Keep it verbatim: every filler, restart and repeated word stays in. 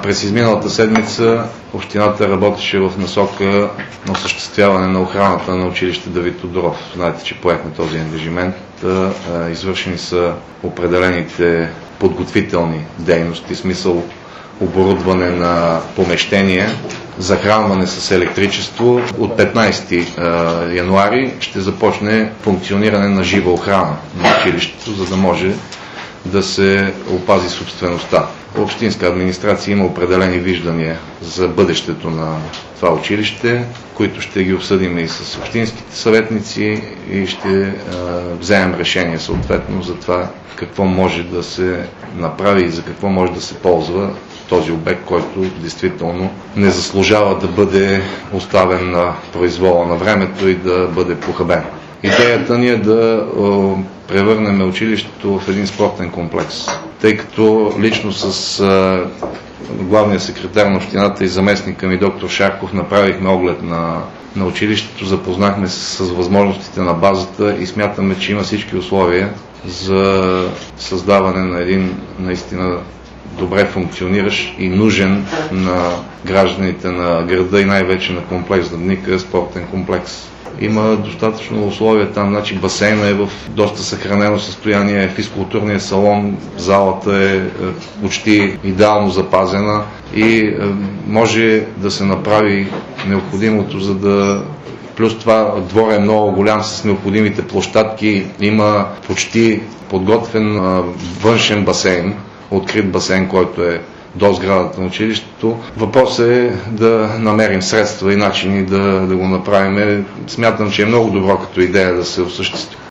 През изминалата седмица общината работеше в насока на осъществяване на охраната на училище Давид Тодоров. Знаете, че поехме този ангажимент. Извършени са определените подготвителни дейности, смисъл оборудване на помещение, захранване с електричество. От петнайсети януари ще започне функциониране на жива охрана на училището, за да може да се опази собствеността. Общинска администрация има определени виждания за бъдещето на това училище, които ще ги обсъдим и с общинските съветници и ще е, вземем решение съответно за това какво може да се направи и за какво може да се ползва този обект, който действително не заслужава да бъде оставен на произвола на времето и да бъде похабен. Идеята ни е да превърнем училището в един спортен комплекс, тъй като лично с а, главния секретар на общината и заместника ми доктор Шарков направихме оглед на, на училището, запознахме се с възможностите на базата и смятаме, че има всички условия за създаване на един наистина добре функциониращ и нужен на гражданите на града и най-вече на комплекс Дъбника спортен комплекс. Има достатъчно условия там, значи басейна е в доста съхранено състояние, физкултурният салон, залата е почти идеално запазена и може да се направи необходимото, за да... Плюс това двор е много голям с необходимите площадки, има почти подготвен външен басейн, открит басейн, който е до сградата на училището. Въпросът е да намерим средства и начини да, да го направим. Смятам, че е много добро като идея да се осъществи.